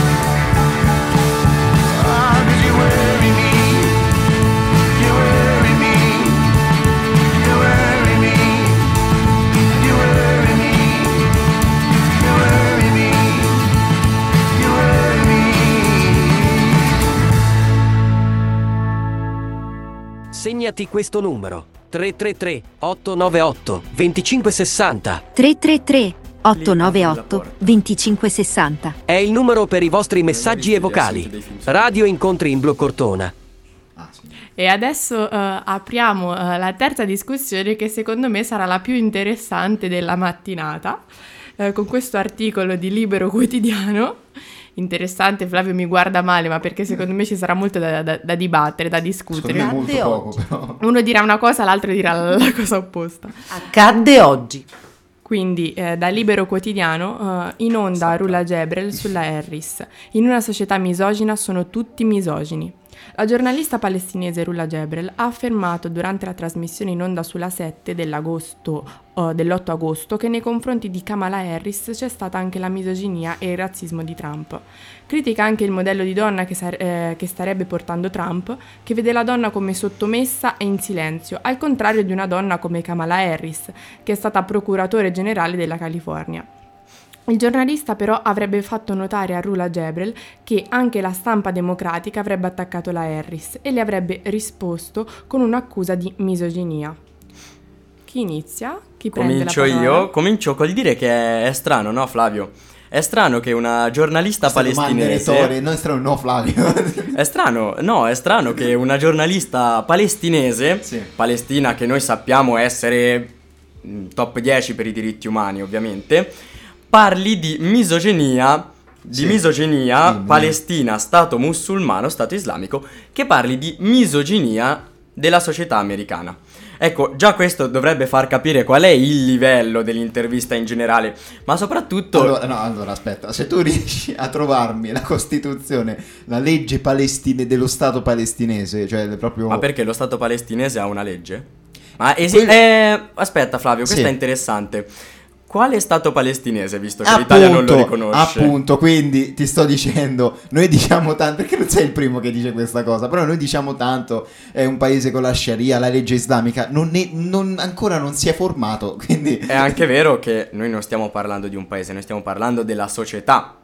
'Cause you worry me, you worry me, you worry me, you worry me, you worry me, you worry me. Segnati questo numero: 333 898 2560. 333 898 2560. È il numero per i vostri messaggi e vocali. Radio Incontri in Blu Cortona. E adesso apriamo la terza discussione, che secondo me sarà la più interessante della mattinata, con questo articolo di Libero Quotidiano. Interessante, Flavio mi guarda male, ma perché secondo me ci sarà molto da dibattere, da discutere. Accadde molto poco, però. Uno dirà una cosa, l'altro dirà la cosa opposta. Accadde oggi. quindi da Libero Quotidiano, in onda Rula Gebrel sulla Harris. In una società misogina sono tutti misogini. La palestinese Rula Gebrel ha affermato durante la trasmissione in onda sulla 7 dell'8 agosto che nei confronti di Kamala Harris c'è stata anche la misoginia e il razzismo di Trump. Critica anche il modello di donna che starebbe portando Trump, che vede la donna come sottomessa e in silenzio, al contrario di una donna come Kamala Harris, che è stata procuratore generale della California. Il giornalista però avrebbe fatto notare a Rula Gebrel che anche la stampa democratica avrebbe attaccato la Harris e le avrebbe risposto con un'accusa di misoginia. Chi inizia? Chi prende la parola? Comincio io. Comincio col dire che è strano, no Flavio? È strano che una giornalista palestinese... Non è strano, no Flavio. È strano che una giornalista palestinese, sì, Palestina che noi sappiamo essere top 10 per i diritti umani ovviamente, parli di misoginia, Palestina, Stato musulmano, Stato islamico, che parli di misoginia della società americana. Ecco, già questo dovrebbe far capire qual è il livello dell'intervista in generale, ma soprattutto... Allora, aspetta, se tu riesci a trovarmi la Costituzione, la legge dello Stato palestinese, cioè proprio... Ma perché lo Stato palestinese ha una legge? Ma aspetta Flavio, questo è interessante. Quale Stato palestinese, visto che l'Italia non lo riconosce? Appunto, quindi ti sto dicendo, noi diciamo tanto, perché non sei il primo che dice questa cosa, però noi diciamo tanto, è un paese con la Sharia, la legge islamica, ancora non si è formato, quindi... È anche vero che noi non stiamo parlando di un paese, noi stiamo parlando della società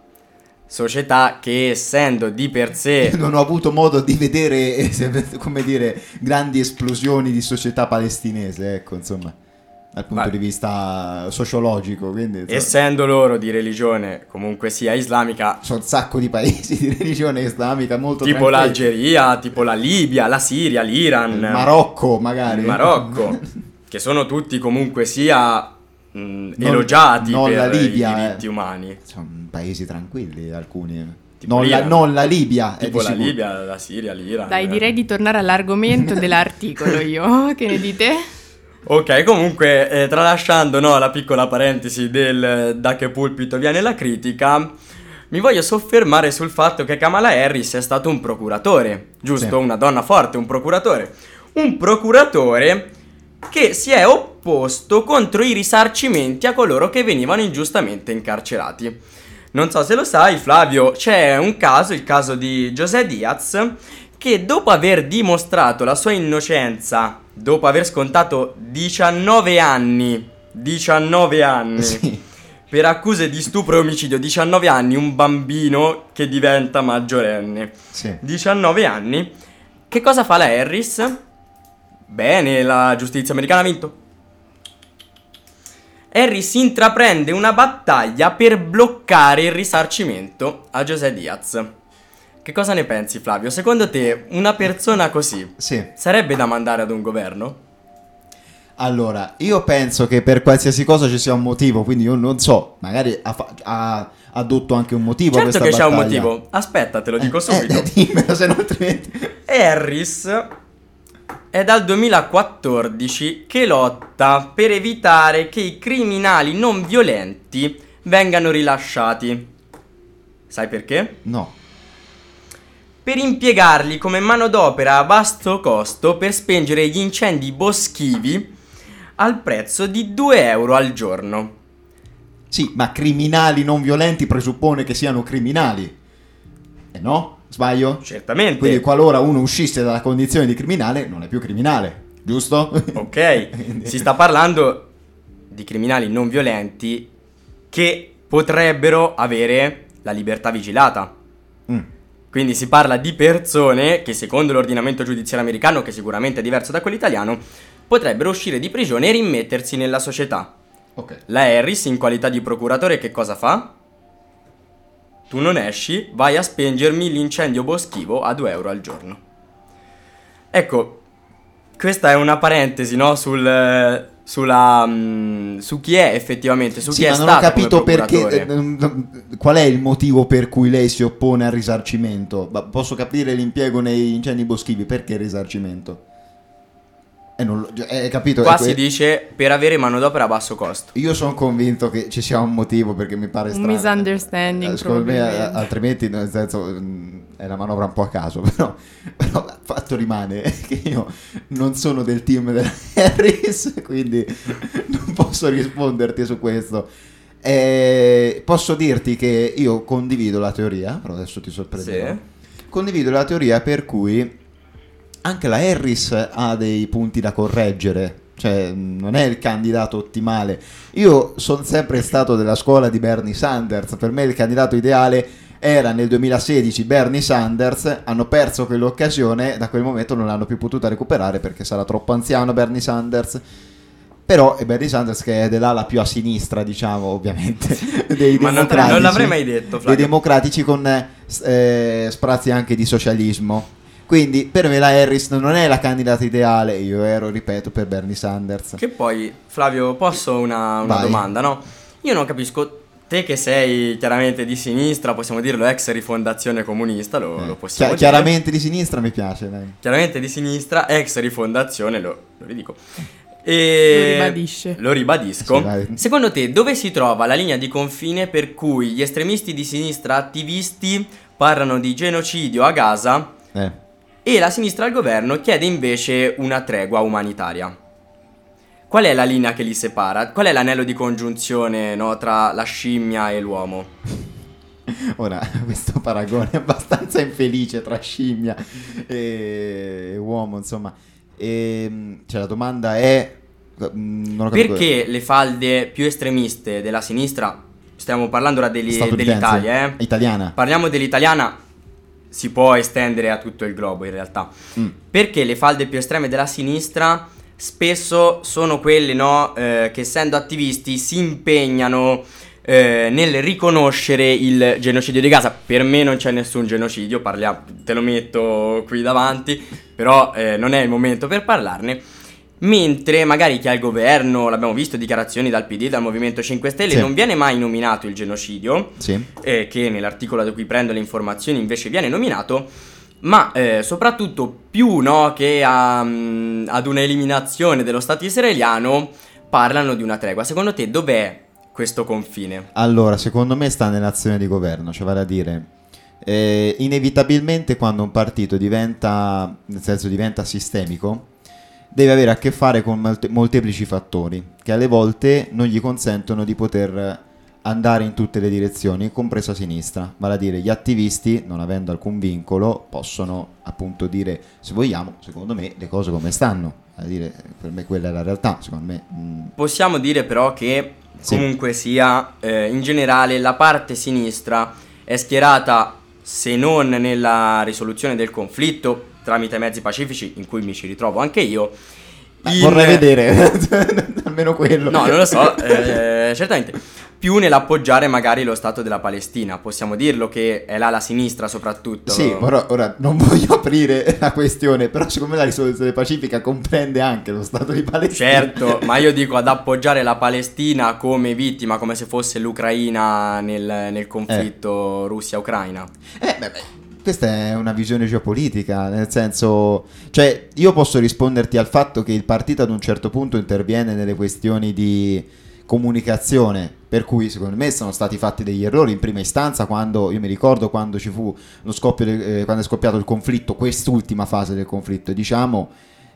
che essendo di per sé... Non ho avuto modo di vedere, come dire, grandi esplosioni di società palestinese, ecco, insomma... dal punto di vista sociologico, quindi essendo loro di religione comunque sia islamica, c'è un sacco di paesi di religione islamica molto tipo tranquilli. L'Algeria, tipo la Libia, la Siria, l'Iran, il Marocco magari, che sono tutti comunque sia elogiati per la Libia, i diritti umani. Sono paesi tranquilli alcuni. Non la Libia, tipo la Libia, la Siria, l'Iran. Dai, direi di tornare all'argomento dell'articolo io. Che ne dite? Ok, comunque, tralasciando la piccola parentesi del da che pulpito viene la critica, mi voglio soffermare sul fatto che Kamala Harris è stato un procuratore, giusto? Sì. Una donna forte, un procuratore che si è opposto contro i risarcimenti a coloro che venivano ingiustamente incarcerati. Non so se lo sai, Flavio, c'è un caso, il caso di José Diaz, che dopo aver dimostrato la sua innocenza, dopo aver scontato 19 anni sì, per accuse di stupro e omicidio, 19 anni, un bambino che diventa maggiorenne, sì, 19 anni, che cosa fa la Harris? Bene, la giustizia americana ha vinto. Harris intraprende una battaglia per bloccare il risarcimento a José Diaz. Che cosa ne pensi, Flavio? Secondo te una persona così sarebbe da mandare ad un governo? Allora, io penso che per qualsiasi cosa ci sia un motivo, quindi io non so, magari ha addotto anche un motivo a questa battaglia. Certo che c'è un motivo, aspetta, te lo dico subito. Dimmelo, se no altrimenti... Harris è dal 2014 che lotta per evitare che i criminali non violenti vengano rilasciati. Sai perché? No. Per impiegarli come manodopera a basso costo per spengere gli incendi boschivi al prezzo di 2 euro al giorno. Sì, ma criminali non violenti presuppone che siano criminali. No? Sbaglio? Certamente. Quindi qualora uno uscisse dalla condizione di criminale, non è più criminale, giusto? Ok, si sta parlando di criminali non violenti che potrebbero avere la libertà vigilata. Quindi si parla di persone che secondo l'ordinamento giudiziario americano, che sicuramente è diverso da quello italiano, potrebbero uscire di prigione e rimettersi nella società. Okay. La Harris, in qualità di procuratore, che cosa fa? Tu non esci, vai a spengermi l'incendio boschivo a 2 euro al giorno. Ecco, questa è una parentesi, no? Su chi è effettivamente, su chi è stato. Ma non ho capito perché, qual è il motivo per cui lei si oppone al risarcimento? Posso capire l'impiego nei incendi boschivi, perché il risarcimento? capito? Qua si dice per avere manodopera a basso costo. Io sono convinto che ci sia un motivo, perché mi pare strano. Un misunderstanding, secondo me, probabilmente. altrimenti, nel senso, è una manovra un po' a caso. Però il fatto rimane che io non sono del team della Harris, quindi non posso risponderti su questo. Posso dirti che io condivido la teoria, però adesso ti sorprenderò. Sì. Condivido la teoria per cui anche la Harris ha dei punti da correggere, cioè non è il candidato ottimale. Io sono sempre stato della scuola di Bernie Sanders, per me il candidato ideale era nel 2016 Bernie Sanders, hanno perso quell'occasione, da quel momento non l'hanno più potuta recuperare perché sarà troppo anziano Bernie Sanders. Però è Bernie Sanders che è dell'ala più a sinistra, diciamo, ovviamente, dei democratici. Non l'avrei mai detto, Flavio. Dei democratici con sprazzi anche di socialismo. Quindi per me la Harris non è la candidata ideale, io ero, ripeto, per Bernie Sanders. Che poi, Flavio, posso una domanda, no? Io non capisco, te che sei chiaramente di sinistra, possiamo dirlo, ex rifondazione comunista, lo possiamo dire. Chiaramente di sinistra mi piace, dai. Chiaramente di sinistra, ex rifondazione, lo ridico. Lo ribadisco. Sì, secondo te dove si trova la linea di confine per cui gli estremisti di sinistra attivisti parlano di genocidio a Gaza e la sinistra al governo chiede invece una tregua umanitaria? Qual è la linea che li separa? Qual è l'anello di congiunzione, no, tra la scimmia e l'uomo? Ora, questo paragone è abbastanza infelice tra scimmia e uomo, insomma. Cioè la domanda è non ho capito. Perché le falde più estremiste della sinistra, stiamo parlando ora dell'Italia, italiana. Parliamo dell'italiana, si può estendere a tutto il globo in realtà. Perché le falde più estreme della sinistra spesso sono quelle, no, che essendo attivisti si impegnano nel riconoscere il genocidio di Gaza. Per me non c'è nessun genocidio, te lo metto qui davanti, però non è il momento per parlarne. Mentre magari chi ha il governo, l'abbiamo visto, dichiarazioni dal PD, dal Movimento 5 Stelle, non viene mai nominato il genocidio, che nell'articolo da cui prendo le informazioni invece viene nominato, ma soprattutto più, no, che ad una eliminazione dello Stato israeliano parlano di una tregua. Secondo te dov'è questo confine? Allora, secondo me sta nell'azione di governo, cioè vale a dire inevitabilmente quando un partito diventa sistemico deve avere a che fare con molteplici fattori che alle volte non gli consentono di poter andare in tutte le direzioni, compresa sinistra. Vale a dire, gli attivisti, non avendo alcun vincolo, possono appunto dire, se vogliamo, secondo me, le cose come stanno. Vale a dire, per me quella è la realtà, secondo me. Possiamo dire però che comunque sia, in generale, la parte sinistra è schierata, se non nella risoluzione del conflitto, tramite mezzi pacifici, in cui mi ci ritrovo anche io. Vorrei vedere, almeno quello. No, non lo so, certamente. Più nell'appoggiare magari lo Stato della Palestina, possiamo dirlo che è là la sinistra soprattutto. Sì, ora non voglio aprire la questione, però secondo me la risoluzione pacifica comprende anche lo Stato di Palestina. Certo, ma io dico ad appoggiare la Palestina come vittima, come se fosse l'Ucraina nel conflitto Russia-Ucraina. Questa è una visione geopolitica, nel senso, cioè io posso risponderti al fatto che il partito ad un certo punto interviene nelle questioni di comunicazione, per cui secondo me sono stati fatti degli errori in prima istanza, quando io mi ricordo quando ci fu lo scoppio quando è scoppiato il conflitto, quest'ultima fase del conflitto, diciamo,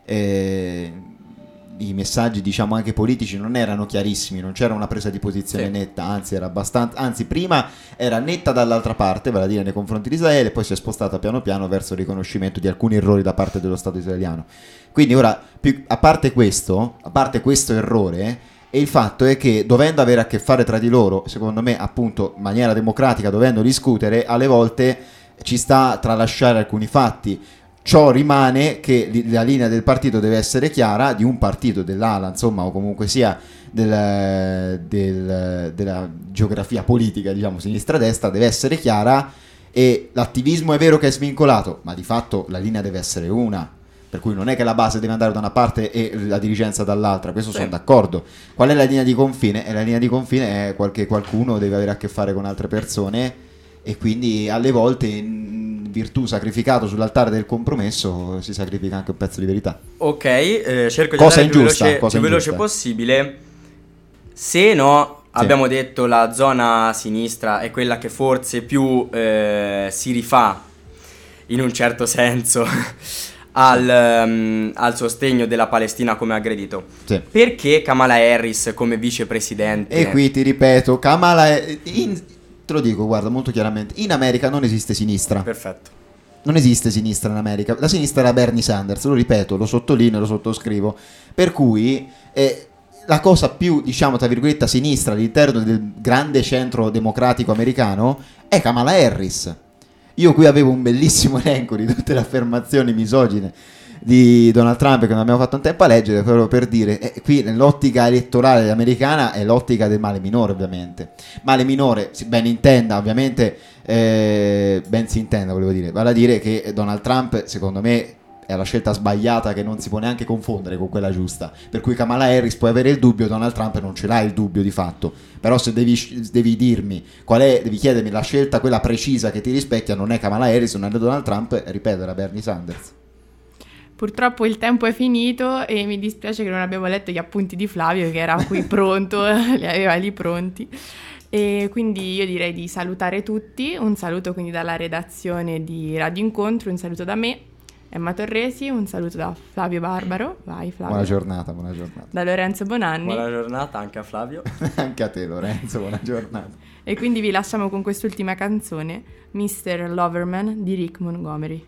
i messaggi, diciamo, anche politici non erano chiarissimi, non c'era una presa di posizione netta, anzi era prima era netta dall'altra parte, vale a dire nei confronti di Israele, poi si è spostata piano piano verso il riconoscimento di alcuni errori da parte dello Stato israeliano. Quindi ora, a parte questo errore, e il fatto è che dovendo avere a che fare tra di loro, secondo me appunto in maniera democratica, dovendo discutere, alle volte ci sta tralasciare alcuni fatti. Ciò rimane che la linea del partito deve essere chiara, di un partito, dell'ala, insomma, o comunque sia della geografia politica, diciamo, sinistra-destra, deve essere chiara, e l'attivismo è vero che è svincolato, ma di fatto la linea deve essere una, per cui non è che la base deve andare da una parte e la dirigenza dall'altra, questo sono d'accordo. Qual è la linea di confine? La linea di confine è qualcuno deve avere a che fare con altre persone, e quindi alle volte virtù sacrificato sull'altare del compromesso, si sacrifica anche un pezzo di verità. Ok, cerco di Cosa andare ingiusta, più veloce ingiusta. possibile. Se no, abbiamo detto la zona sinistra è quella che forse più si rifà, in un certo senso, al sostegno della Palestina come aggredito. Sì. Perché Kamala Harris come vicepresidente? E qui ti ripeto, Kamala te lo dico, guarda, molto chiaramente, in America non esiste sinistra. Perfetto. Non esiste sinistra in America. La sinistra era Bernie Sanders, lo ripeto, lo sottolineo, lo sottoscrivo. Per cui la cosa più, diciamo, tra virgolette, a sinistra all'interno del grande centro democratico americano è Kamala Harris. Io qui avevo un bellissimo elenco di tutte le affermazioni misogine di Donald Trump che non abbiamo fatto un tempo a leggere, però per dire, qui nell'ottica elettorale americana è l'ottica del male minore, ovviamente. Male minore, ben intenda, ovviamente, ben si intenda, volevo dire. Vale a dire che Donald Trump, secondo me, è la scelta sbagliata che non si può neanche confondere con quella giusta. Per cui Kamala Harris puoi avere il dubbio, Donald Trump non ce l'ha il dubbio di fatto. Però se devi dirmi qual è, devi chiedermi la scelta, quella precisa che ti rispecchia, non è Kamala Harris, non è Donald Trump, ripeto, era Bernie Sanders. Purtroppo il tempo è finito e mi dispiace che non abbiamo letto gli appunti di Flavio, che era qui pronto, li aveva lì pronti. E quindi io direi di salutare tutti. Un saluto quindi dalla redazione di Radio Incontro, un saluto da me, Emma Torresi, un saluto da Flavio Barbaro. Vai Flavio. Buona giornata. Da Lorenzo Bonanni. Buona giornata anche a Flavio. Anche a te Lorenzo, buona giornata. E quindi vi lasciamo con quest'ultima canzone, Mr. Loverman di Rick Montgomery.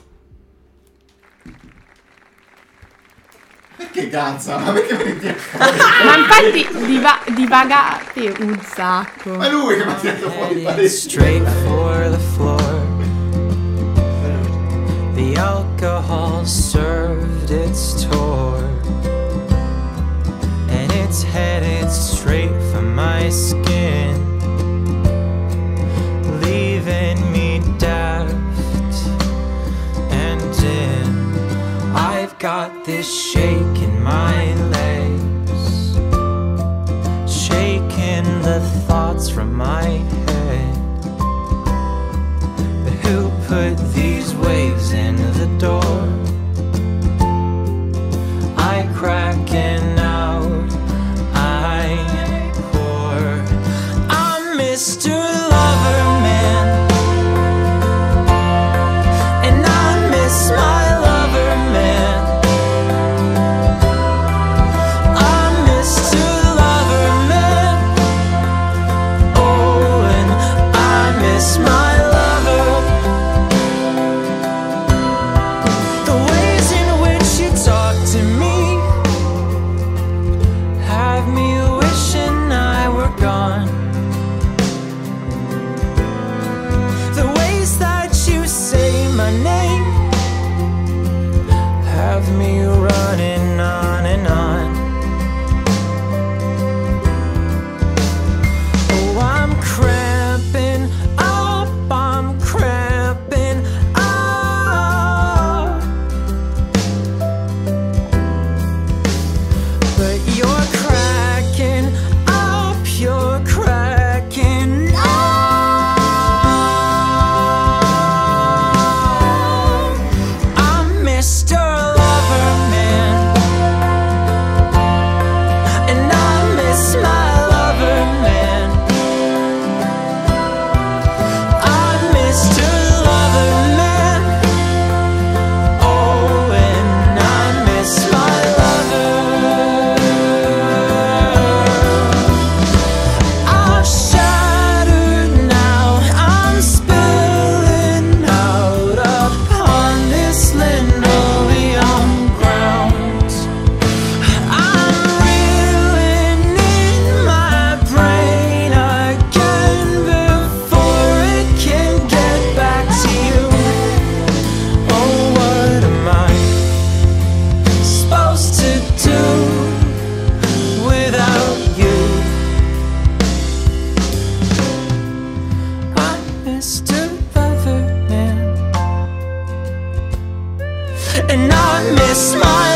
Che cazzo? Ma perché Ma infatti divagate un sacco. Ma lui che mi ha detto fuori straight for the floor. The alcohol served its tour, and it's headed straight for my skin, leaving me daft and dim. I've got this shake in my legs, shaking the thoughts from my head. But who put these waves in the door? I cracking out, I pour. I'm Mr. Loverman, and I miss my and I miss my